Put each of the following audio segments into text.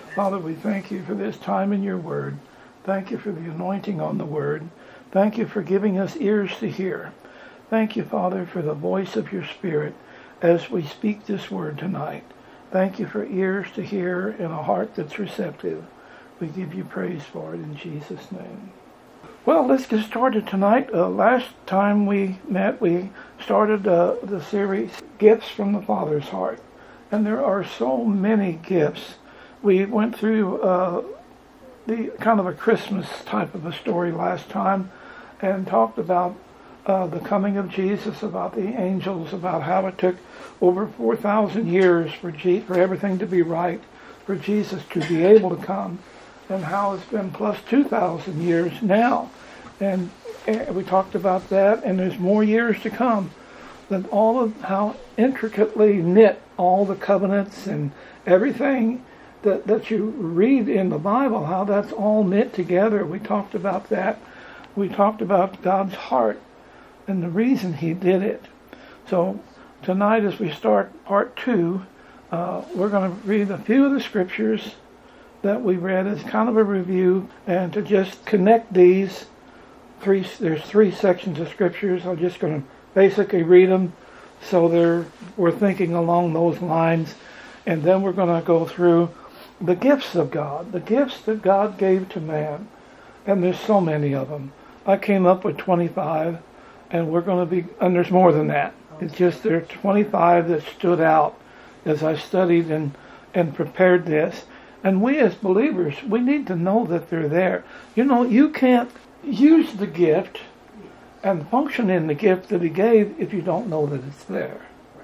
Father, we thank you for this time in your word. Thank you for the anointing on the word. Thank you for giving us ears to hear. Thank you, Father, for the voice of your Spirit as we speak this word tonight. Thank you for ears to hear and a heart that's receptive. We give you praise for it in Jesus' name. Well, let's get started tonight. Last time we met, we started the series, Gifts from the Father's Heart. And there are so many gifts. We went through the kind of a Christmas type of a story last time and talked about the coming of Jesus, about the angels, about how it took over 4,000 years for everything to be right, for Jesus to be able to come, and how it's been plus 2,000 years now. And we talked about that, and there's more years to come. That all of how intricately knit all the covenants and everything that you read in the Bible, how that's all knit together. We talked about that. We talked about God's heart and the reason he did it. So tonight, as we start part 2, we're going to read a few of the scriptures that we read as kind of a review, and to just connect these there's 3 sections of scriptures. I'm just going to basically read them so we're thinking along those lines, and then we're going to go through the gifts of God, the gifts that God gave to man, and there's so many of them. I came up with 25, and and there's more than that. It's just there are 25 that stood out as I studied and prepared this. And we as believers, we need to know that they're there. You know, you can't use the gift and function in the gift that he gave if you don't know that it's there.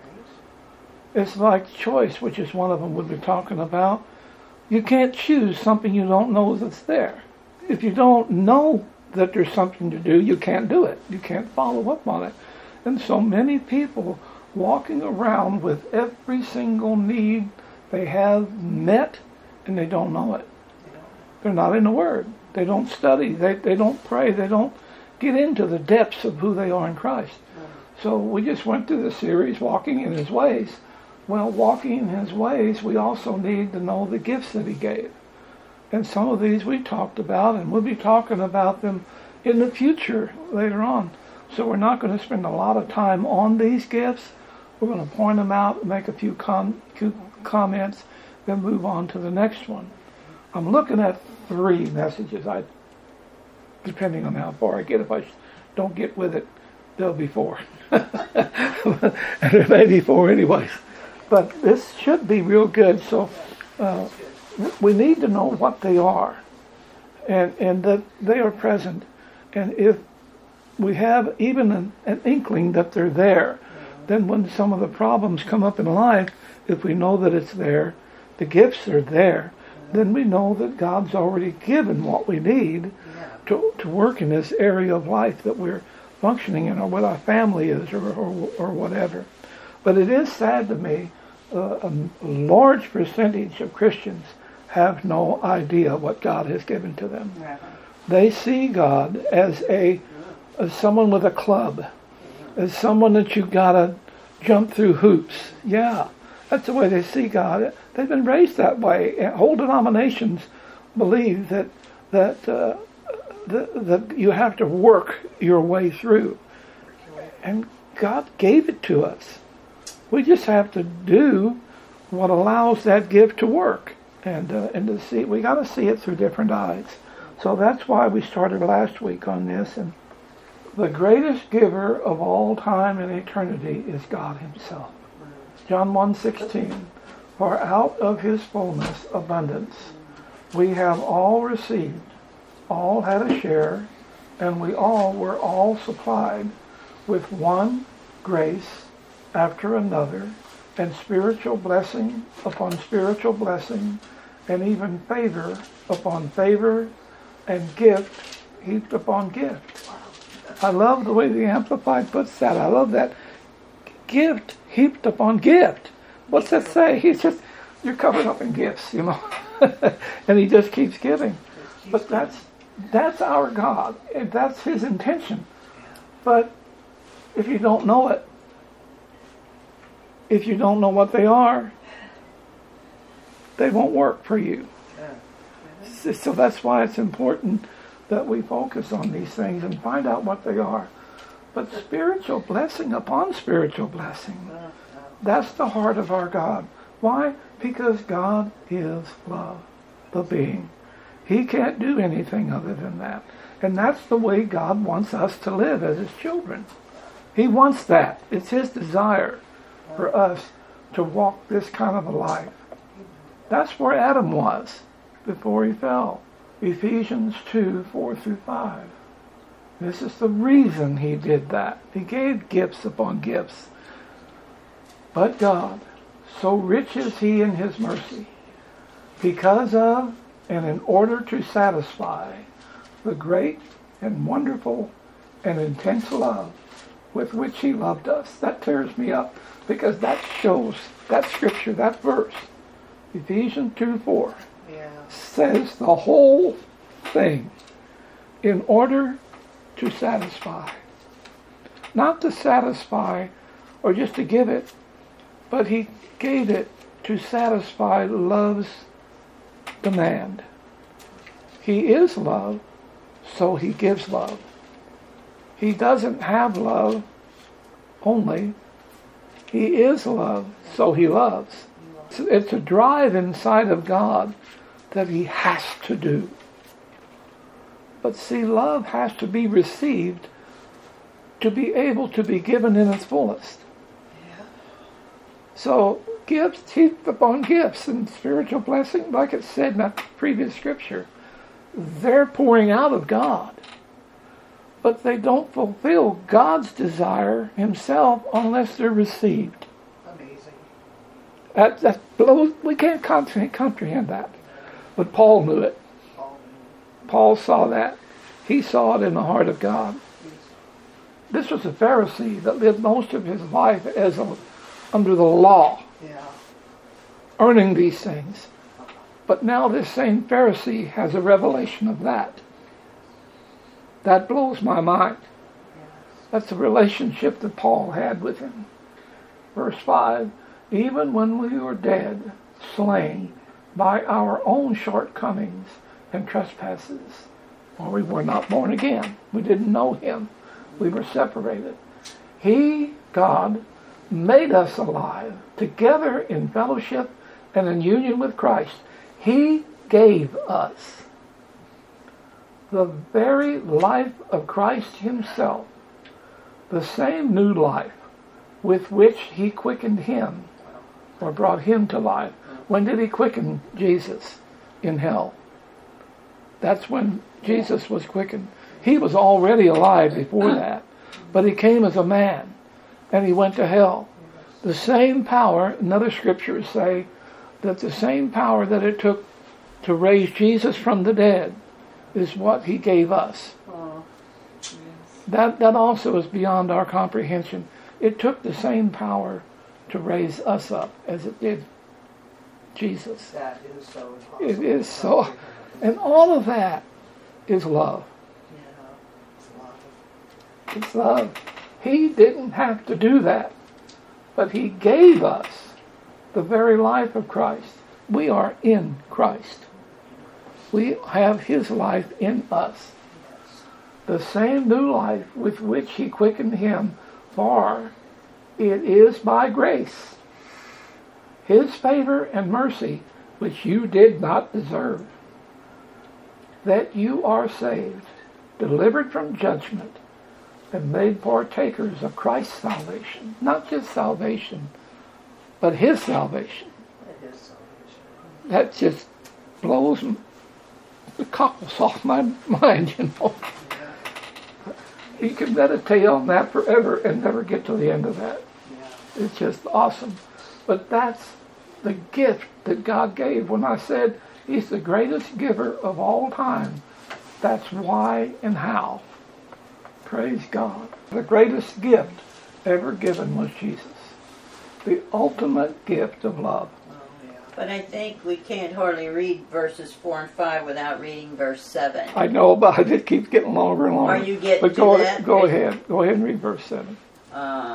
It's like choice, which is one of them we'll be talking about. You can't choose something you don't know that's there. If you don't know that there's something to do, you can't do it. You can't follow up on it. And so many people walking around with every single need they have met, and they don't know it. They're not in the Word. They don't study. They don't pray. They don't get into the depths of who they are in Christ. So we just went through the series, Walking in His Ways. Well, walking in His ways, we also need to know the gifts that he gave. And some of these we talked about, and we'll be talking about them in the future later on. So we're not going to spend a lot of time on these gifts. We're going to point them out, make a few comments, then move on to the next one. I'm looking at 3 messages, depending on how far I get. If I don't get with it, there'll be 4. And there may be 4 anyways. But this should be real good. So we need to know what they are, and that they are present. And if we have even an inkling that they're there, then when some of the problems come up in life, if we know that it's there, the gifts are there, then we know that God's already given what we need to work in this area of life that we're functioning in, or what our family is, or whatever. But it is sad to me, a large percentage of Christians have no idea what God has given to them. They see God as someone with a club, as someone that you gotta jump through hoops. Yeah, that's the way they see God. They've been raised that way. Whole denominations believe that you have to work your way through, and God gave it to us. We just have to do what allows that gift to work, and to see. We got to see it through different eyes. So that's why we started last week on this. And the greatest giver of all time and eternity is God Himself. John 1:16. For out of His fullness abundance we have all received, all had a share, and we all were all supplied with one grace after another, and spiritual blessing upon spiritual blessing, and even favor upon favor, and gift heaped upon gift. I love the way the Amplified puts that. I love that. Gift heaped upon gift. What's that say? He's just, you're covered up in gifts, you know. And He just keeps giving. But that's our God. And that's His intention. But if you don't know it, if you don't know what they are, they won't work for you. So that's why it's important that we focus on these things and find out what they are. But spiritual blessing upon spiritual blessing, that's the heart of our God. Why? Because God is love, the being. He can't do anything other than that. And that's the way God wants us to live as his children. He wants that. It's his desire for us to walk this kind of a life. That's where Adam was before he fell. Ephesians 2:4-5. This is the reason he did that. He gave gifts upon gifts. But God, so rich is he in his mercy, because of and in order to satisfy the great and wonderful and intense love with which he loved us. That tears me up, because that shows, that scripture, that verse, Ephesians 2:4, says the whole thing. In order to satisfy. Not to satisfy or just to give it, but he gave it to satisfy love's demand. He is love, so he gives love. He doesn't have love only. He is love, so he loves. It's a drive inside of God that he has to do. But see, love has to be received to be able to be given in its fullest. So gifts heap upon gifts, and spiritual blessing, like it said in that previous scripture, they're pouring out of God. But they don't fulfill God's desire himself unless they're received. Amazing. That blows, we can't comprehend that. But Paul knew it. Paul saw that. He saw it in the heart of God. This was a Pharisee that lived most of his life as under the law, earning these things. But now this same Pharisee has a revelation of that. That blows my mind. That's the relationship that Paul had with him. Verse 5, even when we were dead, slain by our own shortcomings and trespasses, or we were not born again. We didn't know him. We were separated. He, God, made us alive together in fellowship and in union with Christ. He gave us the very life of Christ himself, the same new life with which he quickened him, or brought him to life. When did he quicken Jesus? In hell. That's when Jesus was quickened. He was already alive before that, but he came as a man, and he went to hell. The same power, another scriptures say, that the same power that it took to raise Jesus from the dead is what he gave us. That also is beyond our comprehension. It took the same power to raise us up as it did Jesus. That is so impossible. It is so. And all of that is love. It's love. He didn't have to do that, but he gave us the very life of Christ. We are in Christ. We have his life in us. The same new life with which he quickened him, for it is by grace, his favor and mercy, which you did not deserve, that you are saved, delivered from judgment, and made partakers of Christ's salvation. Not just salvation, but his salvation. That just blows the cockles off my mind, you know. You can meditate on that forever and never get to the end of that. It's just awesome. But that's the gift that God gave. When I said he's the greatest giver of all time, that's why and how. Praise God. The greatest gift ever given was Jesus. The ultimate gift of love. But I think we can't hardly read verses 4 and 5 without reading verse 7. I know, but it keeps getting longer and longer. Are you getting but to that? Go ahead. Go ahead and read verse 7.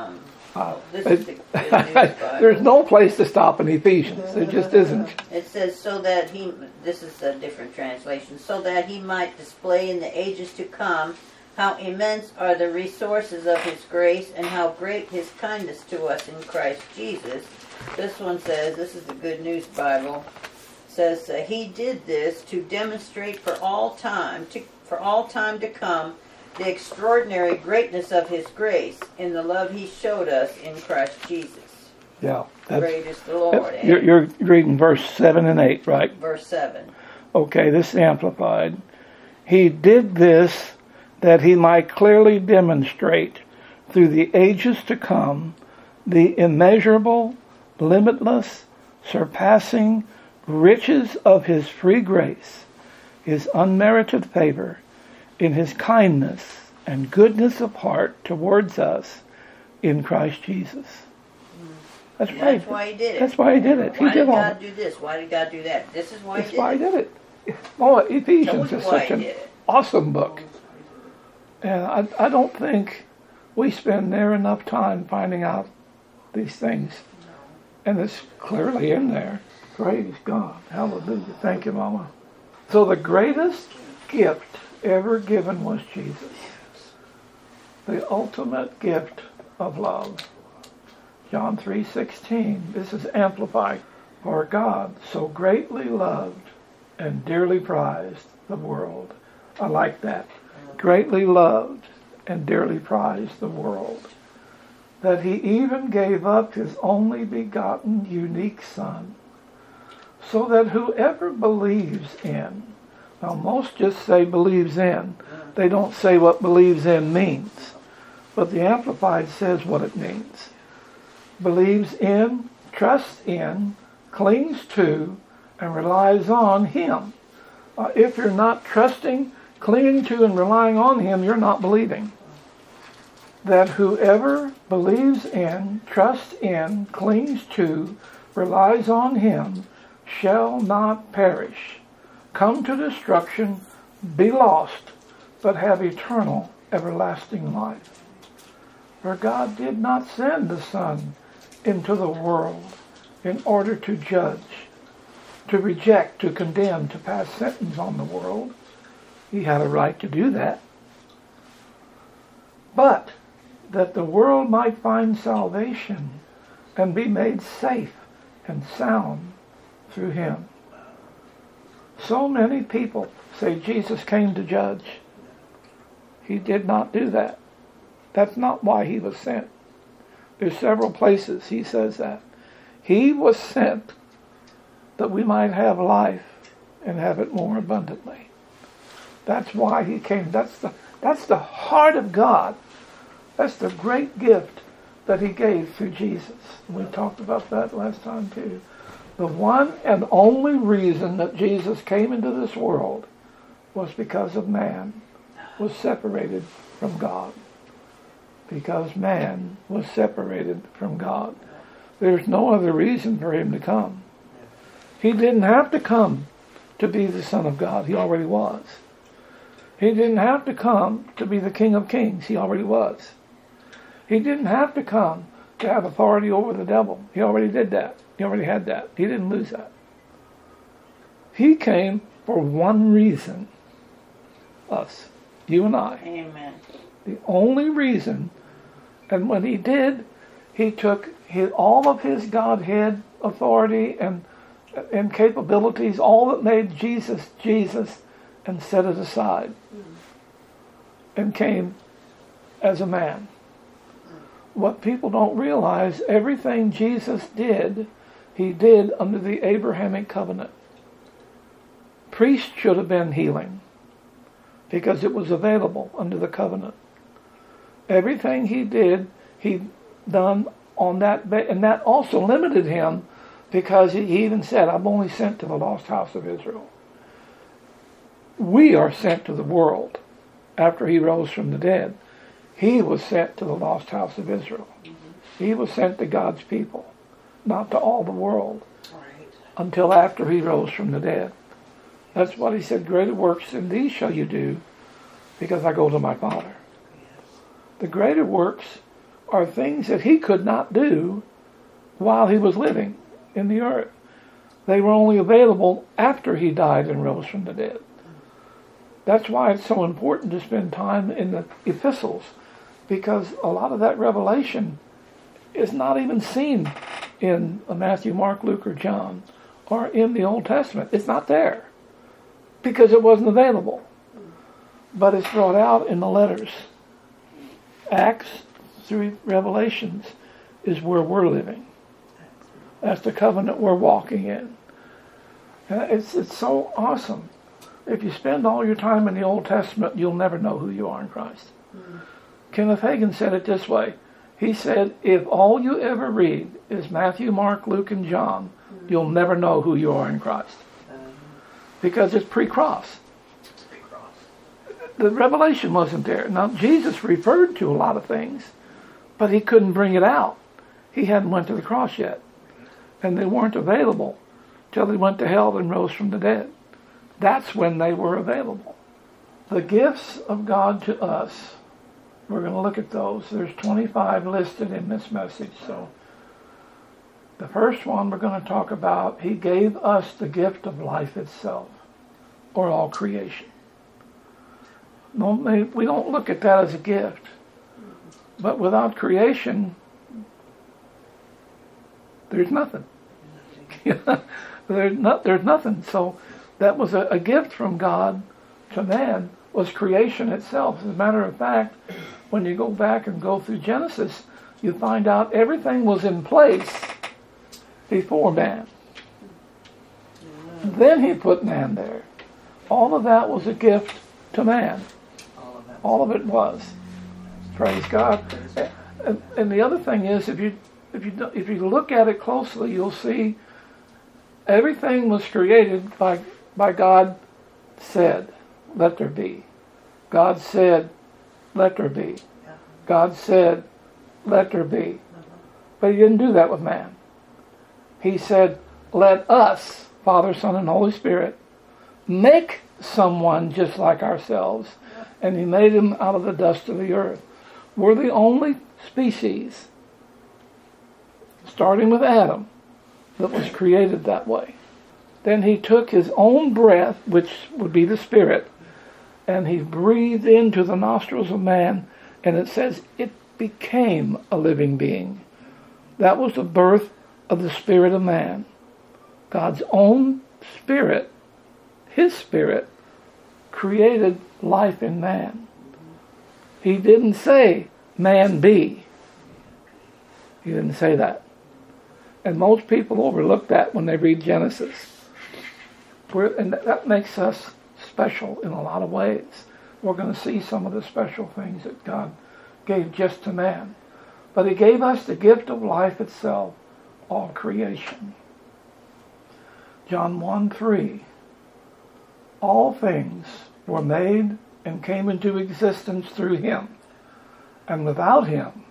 This is the Good News Bible. There's no place to stop in Ephesians. There just isn't. It says, so that he, this is a different translation, so that he might display in the ages to come how immense are the resources of his grace and how great his kindness to us in Christ Jesus. This one says, this is the Good News Bible, says, he did this to demonstrate for all time to come the extraordinary greatness of his grace in the love he showed us in Christ Jesus. Yeah. Great is the Lord. You're reading verse 7 and 8, right? Verse 7. Okay, this is Amplified. He did this that he might clearly demonstrate through the ages to come the immeasurable, limitless, surpassing riches of his free grace, his unmerited favor, in his kindness and goodness of heart towards us in Christ Jesus. That's right. That's why he did it. That's why he did it. Why did God do this? Why did God do that? This is why he did it. That's why he did it. Oh, Ephesians is such an awesome book. And I don't think we spend near enough time finding out these things. And it's clearly in there. Praise God. Hallelujah. Thank you, Mama. So the greatest gift ever given was Jesus. The ultimate gift of love. John 3:16. This is Amplified. For God so greatly loved and dearly prized the world. I like that. Greatly loved and dearly prized the world, that he even gave up his only begotten unique Son, so that whoever believes in, now most just say believes in, they don't say what believes in means, but the Amplified says what it means. Believes in, trusts in, clings to, and relies on him. If you're not trusting, clinging to, and relying on him, you're not believing. That whoever believes in, trusts in, clings to, relies on him, shall not perish, come to destruction, be lost, but have eternal, everlasting life. For God did not send the Son into the world in order to judge, to reject, to condemn, to pass sentence on the world. He had a right to do that. But that the world might find salvation and be made safe and sound through him. So many people say Jesus came to judge. He did not do that. That's not why he was sent. There's several places he says that. He was sent that we might have life and have it more abundantly. That's why he came. That's the heart of God. That's the great gift that he gave through Jesus. We talked about that last time too. The one and only reason that Jesus came into this world was because of man was separated from God. Because man was separated from God. There's no other reason for him to come. He didn't have to come to be the Son of God. He already was. He didn't have to come to be the King of Kings. He already was. He didn't have to come to have authority over the devil. He already did that. He already had that. He didn't lose that. He came for one reason. Us. You and I. Amen. The only reason. And when he did, he took all of his Godhead authority and capabilities, all that made Jesus, Jesus, and set it aside. And came as a man. What people don't realize, everything Jesus did, he did under the Abrahamic covenant. Priests should have been healing because it was available under the covenant. Everything he did, he done on that, and that also limited him because he even said, I'm only sent to the lost house of Israel. We are sent to the world after he rose from the dead. He was sent to the lost house of Israel. He was sent to God's people, not to all the world, until after he rose from the dead. That's what he said, greater works than these shall you do, because I go to my Father. The greater works are things that he could not do while he was living in the earth. They were only available after he died and rose from the dead. That's why it's so important to spend time in the epistles, because a lot of that revelation is not even seen in Matthew, Mark, Luke, or John, or in the Old Testament. It's not there because it wasn't available. But it's brought out in the letters. Acts through Revelations is where we're living. That's the covenant we're walking in. And it's so awesome. If you spend all your time in the Old Testament, you'll never know who you are in Christ. Kenneth Hagin said it this way. He said, if all you ever read is Matthew, Mark, Luke, and John, you'll never know who you are in Christ. Because it's pre-cross. The revelation wasn't there. Now, Jesus referred to a lot of things, but he couldn't bring it out. He hadn't went to the cross yet. And they weren't available till he went to hell and rose from the dead. That's when they were available. The gifts of God to us, we're going to look at those. There's 25 listed in this message. So the first one we're going to talk about, he gave us the gift of life itself, or all creation. We don't look at that as a gift. But without creation, there's nothing. There's nothing. So that was a gift from God to man, was creation itself. As a matter of fact, when you go back and go through Genesis, you find out everything was in place before man. Then he put man there. All of that was a gift to man. All of it was. Praise God. And the other thing is, if you look at it closely, you'll see everything was created by God said, let there be. God said, let there be. God said, let there be. But he didn't do that with man. He said, let us, Father, Son, and Holy Spirit, make someone just like ourselves. And he made him out of the dust of the earth. We're the only species, starting with Adam, that was created that way. Then he took his own breath, which would be the Spirit, and he breathed into the nostrils of man, and it says it became a living being. That was the birth of the Spirit of man. God's own Spirit, his Spirit, created life in man. He didn't say, man be. He didn't say that. And most people overlook that when they read Genesis. And that makes us special in a lot of ways. We're going to see some of the special things that God gave just to man. But he gave us the gift of life itself, all creation. John 1:3. All things were made and came into existence through him. And without him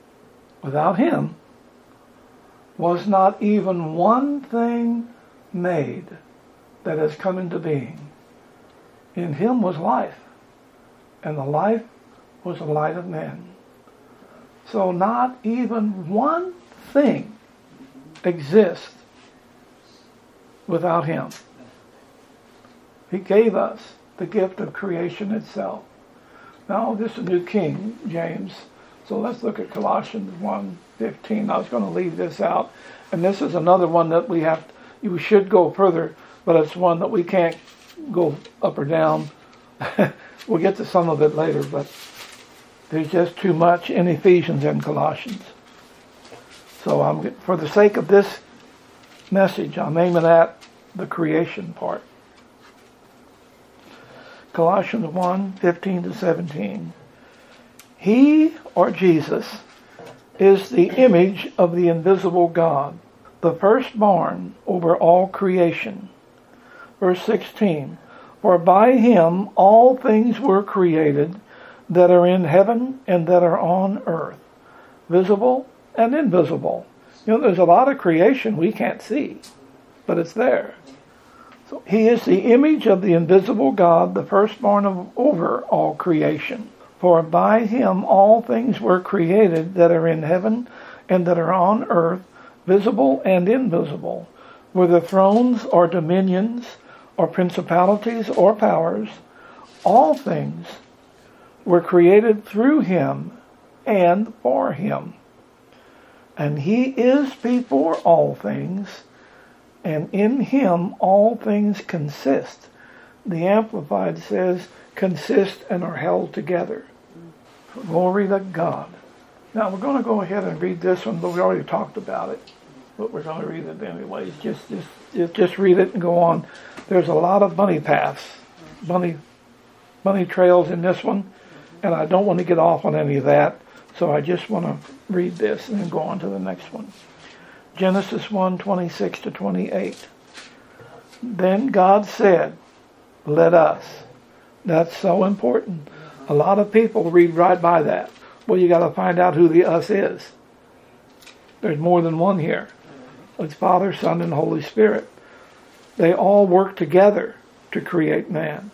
was not even one thing made that has come into being. In him was life, and the life was the light of men. So not even one thing exists without him. He gave us the gift of creation itself. Now, this is a New King James, so let's look at Colossians 1:15. I was going to leave this out, and this is another one that you should go further, but it's one that we can't go up or down. We'll get to some of it later, but there's just too much in Ephesians and Colossians. So for the sake of this message, I'm aiming at the creation part. Colossians 1:15-17. He, or Jesus, is the image of the invisible God, the firstborn over all creation. Verse 16. For by him all things were created that are in heaven and that are on earth, visible and invisible. There's a lot of creation we can't see, but it's there. So he is the image of the invisible God, the firstborn over all creation. For by him all things were created that are in heaven and that are on earth, visible and invisible, whether thrones or dominions or principalities or powers. All things were created through him and for him. And he is before all things, and in him all things consist. The Amplified says, consist and are held together. Glory to God. Now we're going to go ahead and read this one, but we already talked about it. But we're going to read it anyways. Just read it and go on. There's a lot of bunny paths, bunny trails in this one, and I don't want to get off on any of that. So I just want to read this and then go on to the next one. Genesis 1:26-28. Then God said, let us. That's so important. A lot of people read right by that. Well, you got to find out who the us is. There's more than one here. It's Father, Son, and Holy Spirit. They all work together to create man.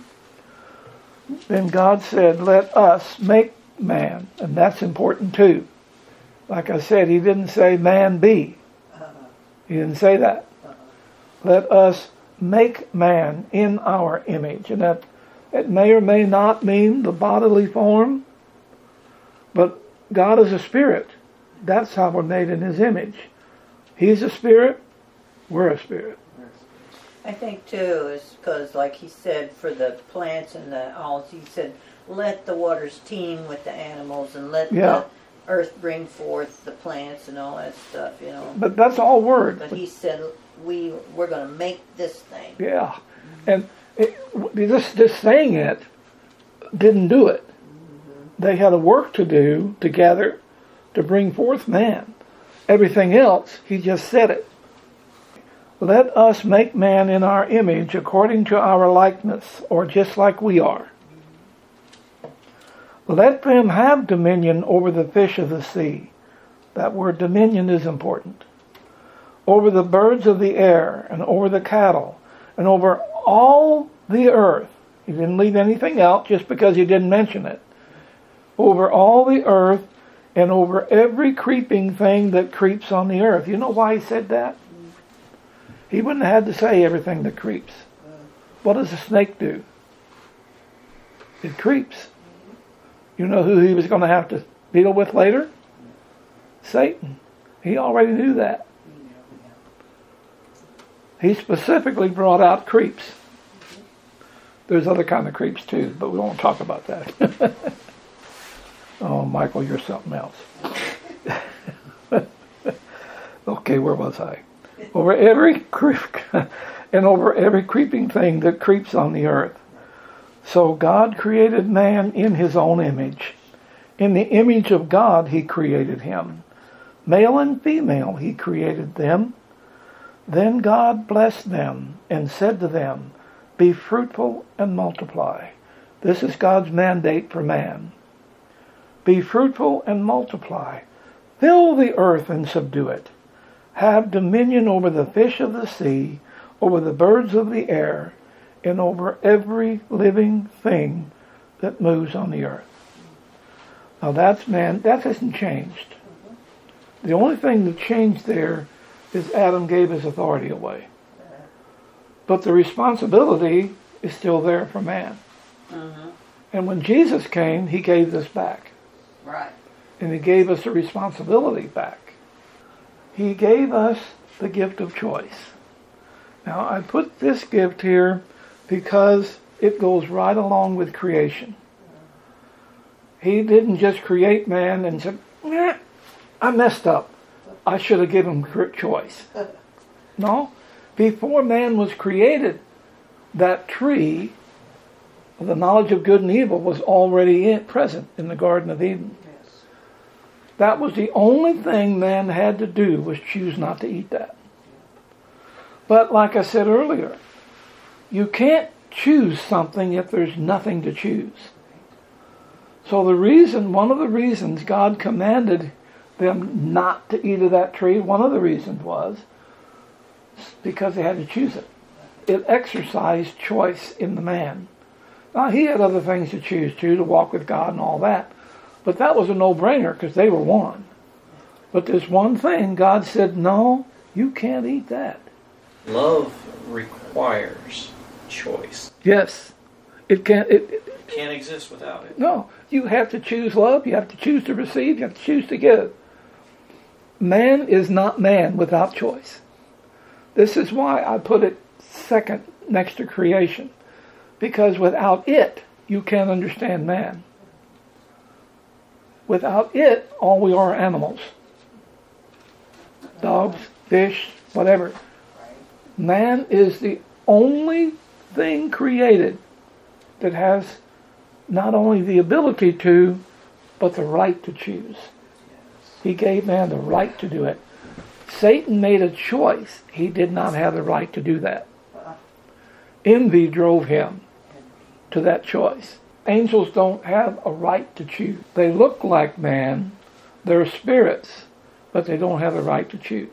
Then God said, let us make man. And that's important too. Like I said, he didn't say man be. He didn't say that. Let us make man in our image. And that it may or may not mean the bodily form, but God is a spirit. That's how we're made in his image. He's a spirit, we're a spirit. I think too is because, like he said, for the plants and the all, he said, let the waters teem with the animals and let the earth bring forth the plants and all that stuff, you know. But that's all word. But he said, we're going to make this thing. Yeah. And just saying it didn't do it. They had a work to do together to bring forth man. Everything else, he just said it. Let us make man in our image according to our likeness, or just like we are. Let them have dominion over the fish of the sea. That word dominion is important. Over the birds of the air, and over the cattle, and over all the earth. He didn't leave anything out just because he didn't mention it. Over all the earth, and over every creeping thing that creeps on the earth. You know why he said that? He wouldn't have had to say everything that creeps. What does a snake do? It creeps. You know who he was going to have to deal with later? Satan. He already knew that. He specifically brought out creeps. There's other kind of creeps too, but we won't talk about that. Oh, Michael, you're something else. Okay, where was I? Over every and over every creeping thing that creeps on the earth. So God created man in his own image. In the image of God he created him. Male and female he created them. Then God blessed them and said to them, be fruitful and multiply. This is God's mandate for man. Be fruitful and multiply. Fill the earth and subdue it. Have dominion over the fish of the sea, over the birds of the air, and over every living thing that moves on the earth. Now that's man, that hasn't changed. The only thing that changed there is Adam gave his authority away. But the responsibility is still there for man. And when Jesus came, he gave this back. Right. And he gave us the responsibility back. He gave us the gift of choice. Now, I put this gift here because it goes right along with creation. He didn't just create man and said, I messed up. I should have given him choice. No. Before man was created, that tree, the knowledge of good and evil, was already present in the Garden of Eden. That was the only thing man had to do, was choose not to eat that. But like I said earlier, you can't choose something if there's nothing to choose. So one of the reasons God commanded them not to eat of that tree, one of the reasons was because they had to choose it. It exercised choice in the man. Now, he had other things to choose to walk with God and all that. But that was a no-brainer because they were one. But there's one thing, God said, no, you can't eat that. Love requires choice. Yes. It can't Exist without it. No. You have to choose love. You have to choose to receive. You have to choose to give. Man is not man without choice. This is why I put it second next to creation. Because without it, you can't understand man. Without it, all we are animals. Dogs, fish, whatever. Man is the only thing created that has not only the ability to, but the right to choose. He gave man the right to do it. Satan made a choice. He did not have the right to do that. Envy drove him to that choice. Angels don't have a right to choose. They look like man. They're spirits, but they don't have the right to choose.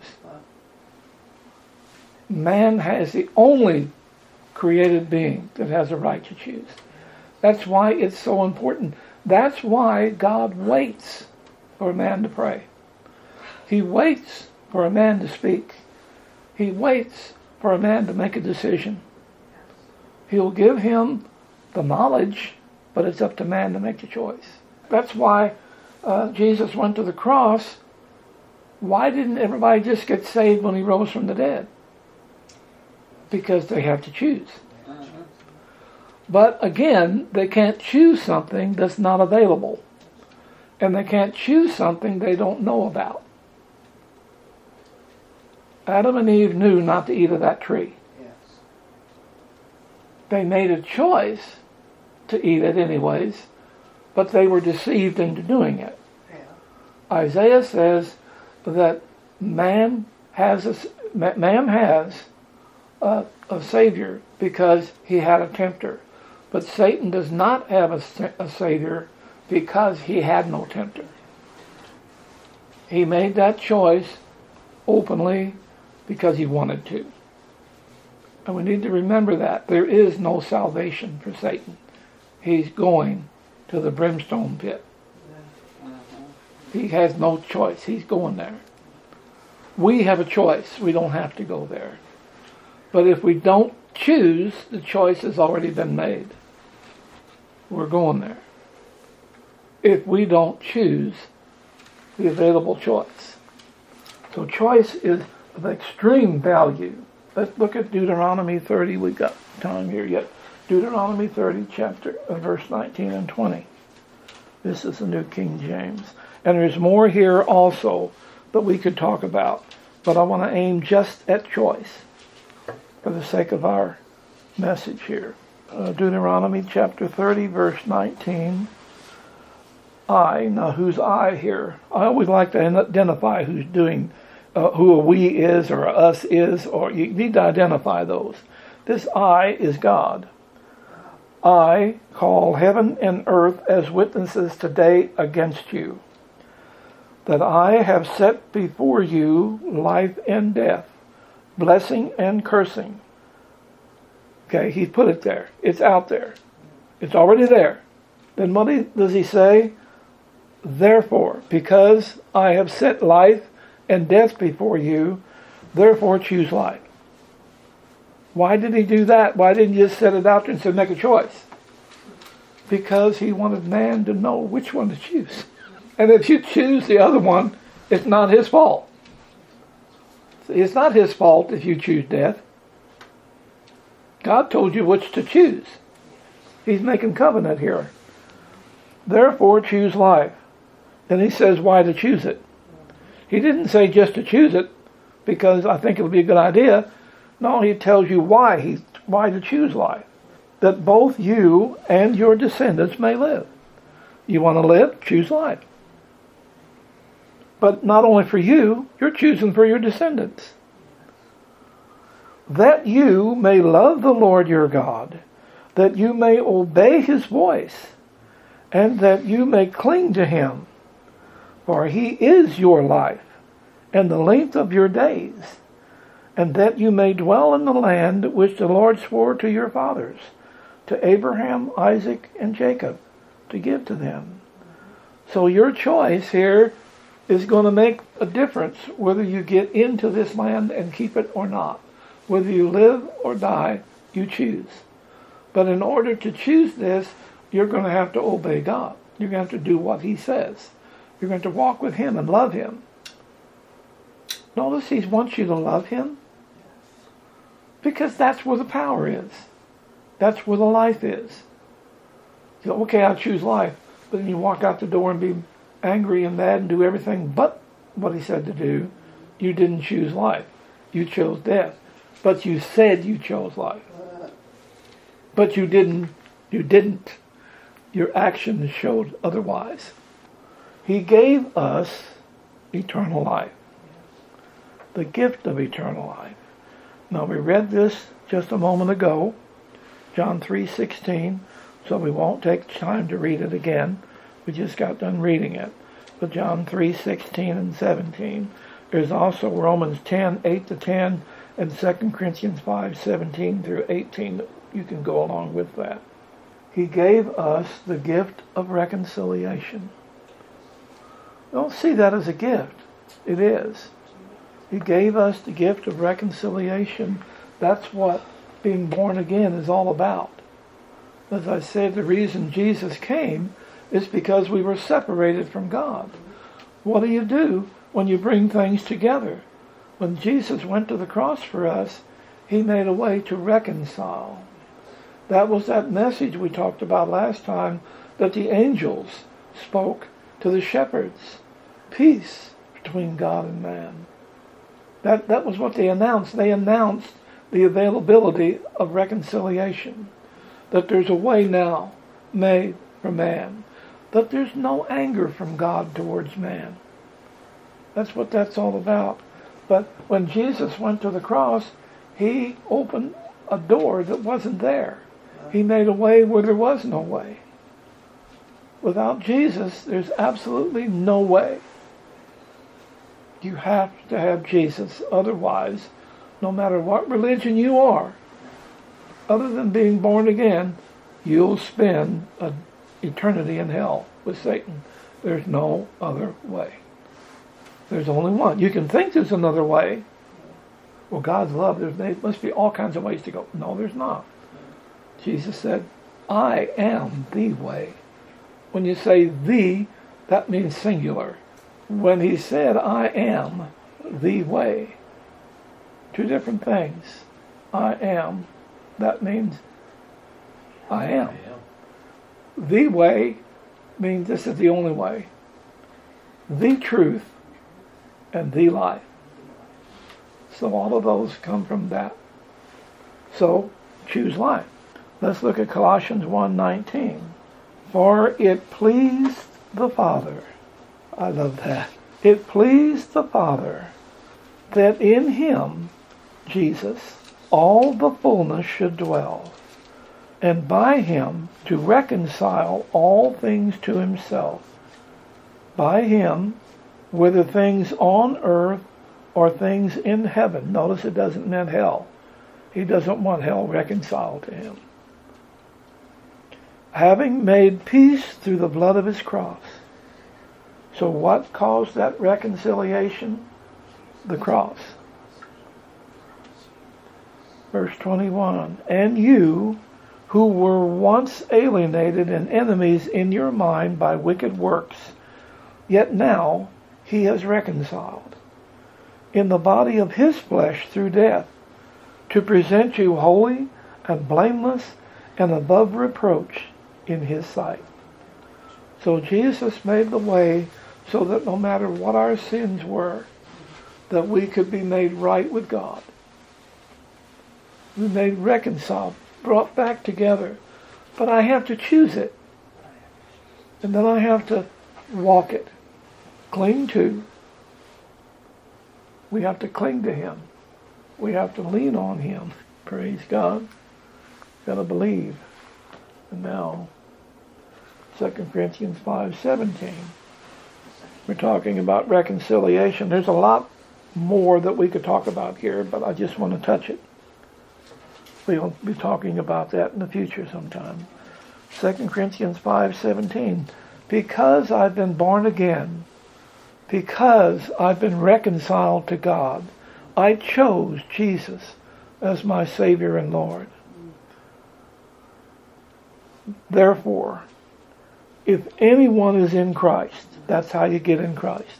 Man is the only created being that has a right to choose. That's why it's so important. That's why God waits for a man to pray. He waits for a man to speak. He waits for a man to make a decision. He'll give him the knowledge, but it's up to man to make the choice. That's why Jesus went to the cross. Why didn't everybody just get saved when he rose from the dead? Because they have to choose. But again, they can't choose something that's not available. And they can't choose something they don't know about. Adam and Eve knew not to eat of that tree. They made a choice to eat it anyways, but they were deceived into doing it. Isaiah says that man has a Savior because he had a tempter. But Satan does not have a Savior because he had no tempter. He made that choice openly because he wanted to. And we need to remember that. There is no salvation for Satan. He's going to the brimstone pit. He has no choice. He's going there. We have a choice. We don't have to go there. But if we don't choose, the choice has already been made. We're going there. If we don't choose the available choice. So choice is of extreme value. Let's look at Deuteronomy 30. We've got time here yet. Deuteronomy 30, verse 19 and 20. This is the New King James. And there's more here also that we could talk about. But I want to aim just at choice for the sake of our message here. Deuteronomy chapter 30, verse 19. Now who's I here? I always like to identify who's doing, who a we is or a us is, or you need to identify those. This I is God. I call heaven and earth as witnesses today against you, that I have set before you life and death, blessing and cursing. Okay, he put it there. It's out there. It's already there. Then what does he say? Therefore, because I have set life and death before you, therefore choose life. Why did he do that? Why didn't he just set it out there and say, make a choice? Because he wanted man to know which one to choose. And if you choose the other one, it's not his fault. It's not his fault if you choose death. God told you which to choose. He's making covenant here. Therefore, choose life. Then he says why to choose it. He didn't say just to choose it because I think it would be a good idea. No, he tells you why to choose life. That both you and your descendants may live. You want to live? Choose life. But not only for you, you're choosing for your descendants. That you may love the Lord your God, that you may obey his voice, and that you may cling to him. For he is your life, and the length of your days, and that you may dwell in the land which the Lord swore to your fathers, to Abraham, Isaac, and Jacob to give to them. So your choice here is going to make a difference whether you get into this land and keep it or not. Whether you live or die, you choose. But in order to choose this, you're going to have to obey God. You're going to have to do what he says. You're going to walk with him and love him. Notice he wants you to love him, because that's where the power is. That's where the life is. You go, okay, I'll choose life. But then you walk out the door and be angry and mad and do everything but what he said to do. You didn't choose life. You chose death. But you said you chose life. But you didn't. You didn't. Your actions showed otherwise. He gave us eternal life. The gift of eternal life. Now we read this just a moment ago, John 3:16, so we won't take time to read it again. We just got done reading it. But John 3:16 and 17. There's also Romans 10:8-10 and 2 Corinthians 5:17 through 18. You can go along with that. He gave us the gift of reconciliation. Don't see that as a gift. It is. He gave us the gift of reconciliation. That's what being born again is all about. As I said, the reason Jesus came is because we were separated from God. What do you do when you bring things together? When Jesus went to the cross for us, he made a way to reconcile. That was that message we talked about last time that the angels spoke to the shepherds. Peace between God and man. That was what they announced. They announced the availability of reconciliation. That there's a way now made for man. That there's no anger from God towards man. That's what that's all about. But when Jesus went to the cross, he opened a door that wasn't there. He made a way where there was no way. Without Jesus, there's absolutely no way. You have to have Jesus. Otherwise, no matter what religion you are, other than being born again, you'll spend an eternity in hell with Satan. There's no other way. There's only one. You can think there's another way. Well, God's love, there must be all kinds of ways to go. No, there's not. Jesus said, I am the way. When you say the, that means singular. When he said, I am the way, two different things. I am, that means I am. The way means this is the only way. The truth and the life. So all of those come from that. So choose life. Let's look at Colossians 1:19. For it pleased the Father. I love that. It pleased the Father that in him, Jesus, all the fullness should dwell, and by him to reconcile all things to himself. By him, whether things on earth or things in heaven. Notice it doesn't mean hell. He doesn't want hell reconciled to him. Having made peace through the blood of his cross. So what caused that reconciliation? The cross. Verse 21. And you, who were once alienated and enemies in your mind by wicked works, yet now he has reconciled in the body of his flesh through death, to present you holy and blameless and above reproach in his sight. So Jesus made the way so that no matter what our sins were, that we could be made right with God. We made reconciled, brought back together. But I have to choose it. And then I have to walk it. Cling to. We have to cling to him. We have to lean on him. Praise God. Got to believe. And now, 2 Corinthians 5:17. We're talking about reconciliation. There's a lot more that we could talk about here, but I just want to touch it. We'll be talking about that in the future sometime. 2 Corinthians 5:17. Because I've been born again, because I've been reconciled to God, I chose Jesus as my Savior and Lord. Therefore, if anyone is in Christ, that's how you get in Christ.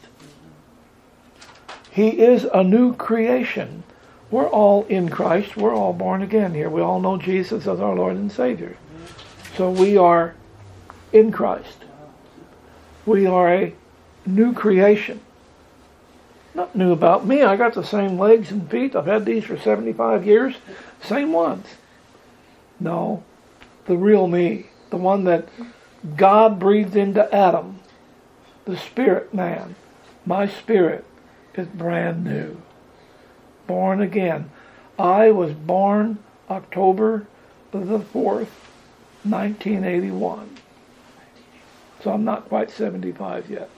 He is a new creation. We're all in Christ. We're all born again here. We all know Jesus as our Lord and Savior. So we are in Christ. We are a new creation. Not new about me. I got the same legs and feet. I've had these for 75 years. Same ones. No. The real me. The one that God breathed into Adam. The spirit man. My spirit is brand new. Born again. I was born October the 4th, 1981. So I'm not quite 75 yet.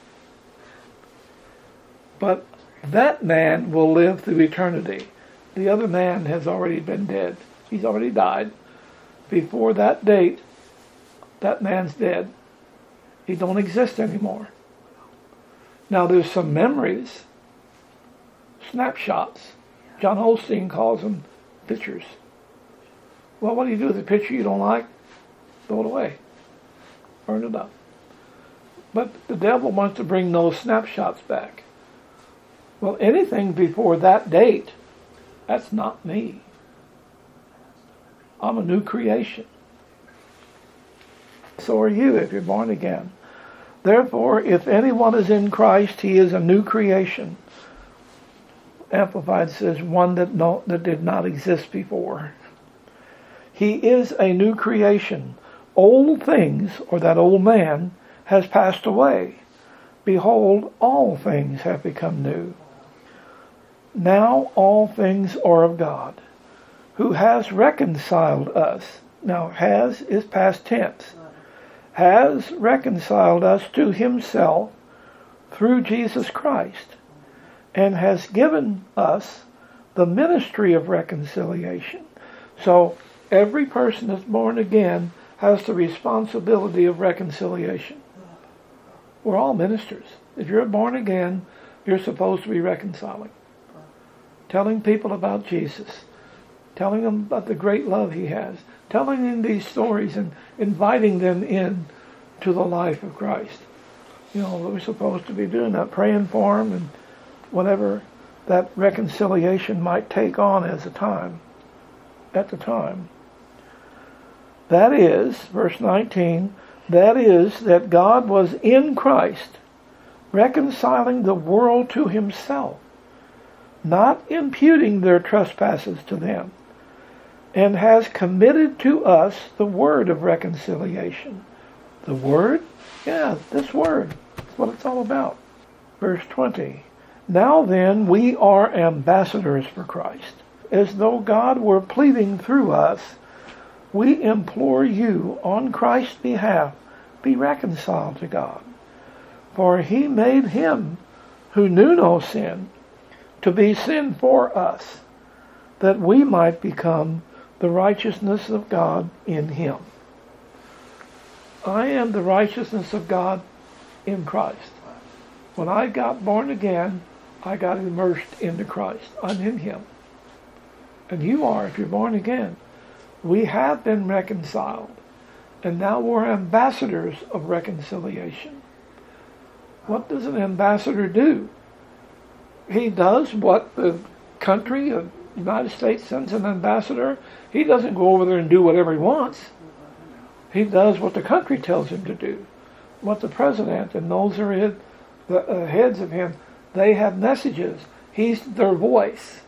But that man will live through eternity. The other man has already been dead. He's already died. Before that date, that man's dead. He don't exist anymore. Now there's some memories, snapshots. John Osteen calls them pictures. Well, what do you do with a picture you don't like? Throw it away. Burn it up. But the devil wants to bring those snapshots back. Well, anything before that date, that's not me. I'm a new creation. So are you if you're born again. Therefore, if anyone is in Christ, he is a new creation. Amplified says, one that did not exist before. He is a new creation. Old things, or that old man, has passed away. Behold, all things have become new. Now all things are of God, who has reconciled us. Now, has is past tense. Has reconciled us to himself through Jesus Christ, and has given us the ministry of reconciliation. So every person that's born again has the responsibility of reconciliation. We're all ministers. If you're born again, you're supposed to be reconciling. Telling people about Jesus. Telling them about the great love he has. Telling them these stories and inviting them in to the life of Christ. You know, we're supposed to be doing that, praying for them and whatever that reconciliation might take on at the time. That is, verse 19, that is that God was in Christ, reconciling the world to himself, not imputing their trespasses to them, and has committed to us the word of reconciliation. The word? Yeah, this word. That's what it's all about. Verse 20. Now then, we are ambassadors for Christ. As though God were pleading through us, we implore you on Christ's behalf, be reconciled to God. For he made him who knew no sin to be sin for us, that we might become the righteousness of God in him. I am the righteousness of God in Christ. When I got born again, I got immersed into Christ. I'm in him. And you are, if you're born again. We have been reconciled. And now we're ambassadors of reconciliation. What does an ambassador do? He does what the country of the United States sends an ambassador. He doesn't go over there and do whatever he wants. He does what the country tells him to do. What the president and those who are the heads of him, they have messages. He's their voice.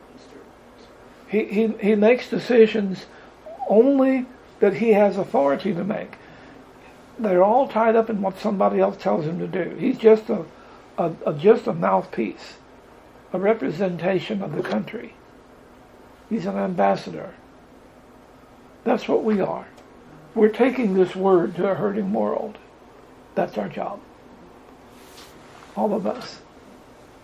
He makes decisions only that he has authority to make. They're all tied up in what somebody else tells him to do. He's just a mouthpiece, a representation of the country. He's an ambassador. That's what we are. We're taking this word to a hurting world. That's our job. All of us.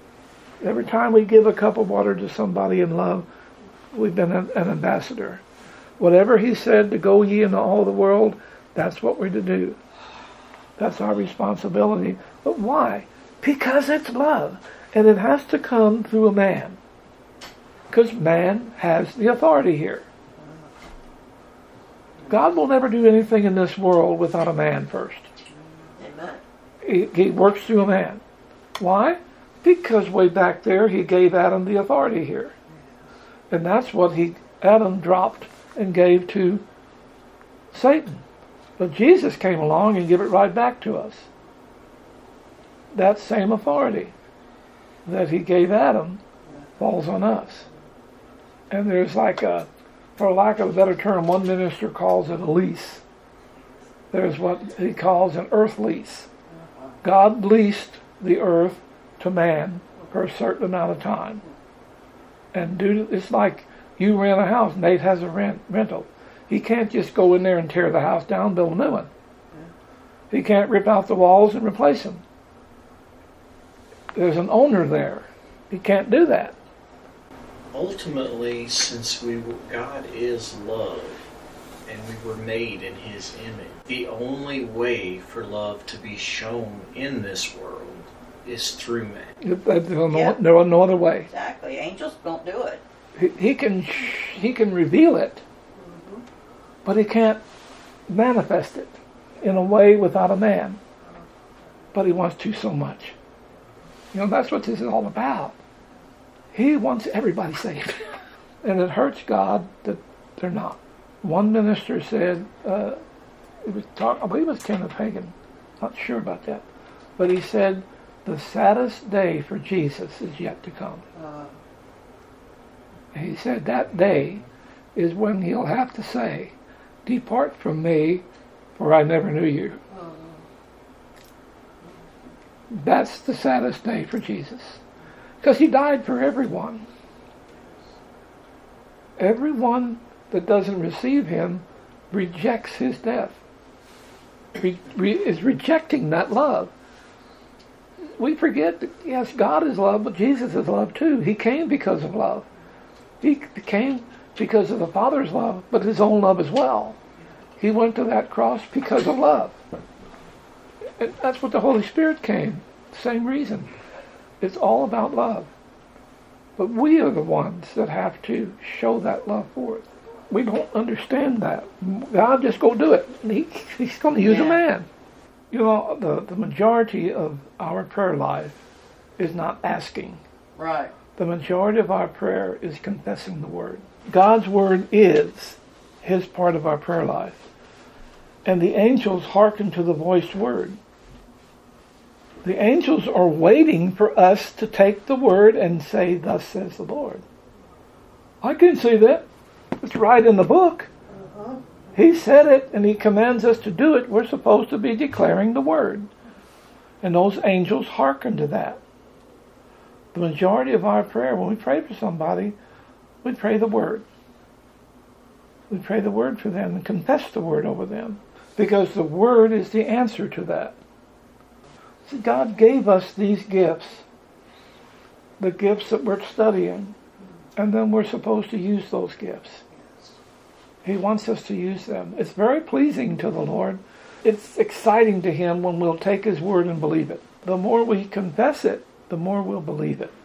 Every time we give a cup of water to somebody in love, we've been an ambassador. Whatever he said to go ye into all the world, that's what we're to do. That's our responsibility. But why? Because it's love. And it has to come through a man. Because man has the authority here. God will never do anything in this world without a man first. Amen. He works through a man. Why? Because way back there he gave Adam the authority here. And that's what Adam dropped and gave to Satan. But Jesus came along and gave it right back to us. That same authority that he gave Adam falls on us. And there's for lack of a better term, one minister calls it a lease. There's what he calls an earth lease. God leased the earth to man for a certain amount of time. And it's like you rent a house. Nate has a rental. He can't just go in there and tear the house down and build a new one. He can't rip out the walls and replace them. There's an owner there. He can't do that. Ultimately, since God is love, and we were made in His image, the only way for love to be shown in this world is through man. There's no other way. Exactly. Angels don't do it. He can reveal it, but he can't manifest it in a way without a man. But he wants to so much. That's what this is all about. He wants everybody saved. And it hurts God that they're not. One minister said, I believe it was Kenneth Hagin, not sure about that, but he said, the saddest day for Jesus is yet to come. He said that day is when he'll have to say, depart from me, for I never knew you. That's the saddest day for Jesus. Because he died for everyone. Everyone that doesn't receive him rejects his death. Is rejecting that love. We forget that, yes, God is love, but Jesus is love too. He came because of love. He came because of the Father's love, but his own love as well. He went to that cross because of love. And that's what the Holy Spirit came. Same reason. It's all about love. But we are the ones that have to show that love forth. We don't understand that. God just go do it. He's going to use a man. The majority of our prayer life is not asking. Right. The majority of our prayer is confessing the Word. God's Word is His part of our prayer life. And the angels hearken to the voiced Word. The angels are waiting for us to take the Word and say, thus says the Lord. I can see that. It's right in the book. He said it, and He commands us to do it. We're supposed to be declaring the Word. And those angels hearken to that. The majority of our prayer, when we pray for somebody, we pray the Word. We pray the Word for them and confess the Word over them. Because the Word is the answer to that. See, God gave us these gifts. The gifts that we're studying. And then we're supposed to use those gifts. He wants us to use them. It's very pleasing to the Lord. It's exciting to Him when we'll take His Word and believe it. The more we confess it, the more we'll believe it.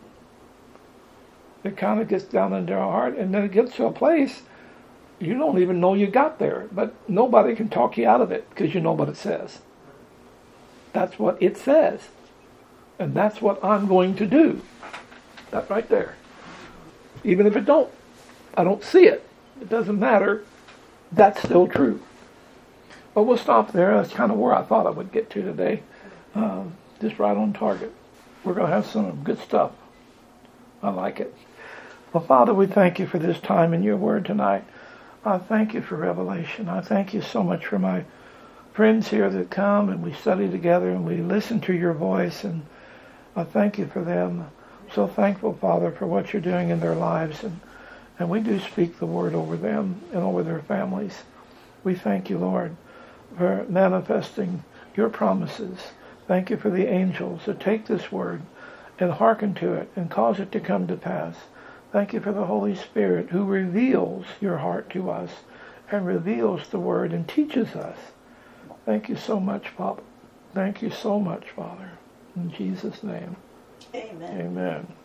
It kind of gets down into our heart, and then it gets to a place you don't even know you got there, but nobody can talk you out of it because you know what it says. That's what it says. And that's what I'm going to do. That right there. Even if I don't see it. It doesn't matter. That's still true. But we'll stop there. That's kind of where I thought I would get to today. Just right on target. We're going to have some good stuff. I like it. Well, Father, we thank you for this time in your word tonight. I thank you for revelation. I thank you so much for my friends here that come and we study together and we listen to your voice. And I thank you for them. I'm so thankful, Father, for what you're doing in their lives. And we do speak the word over them and over their families. We thank you, Lord, for manifesting your promises. Thank you for the angels that take this word and hearken to it and cause it to come to pass. Thank you for the Holy Spirit who reveals your heart to us and reveals the Word and teaches us. Thank you so much, Papa. Thank you so much, Father. In Jesus' name. Amen. Amen.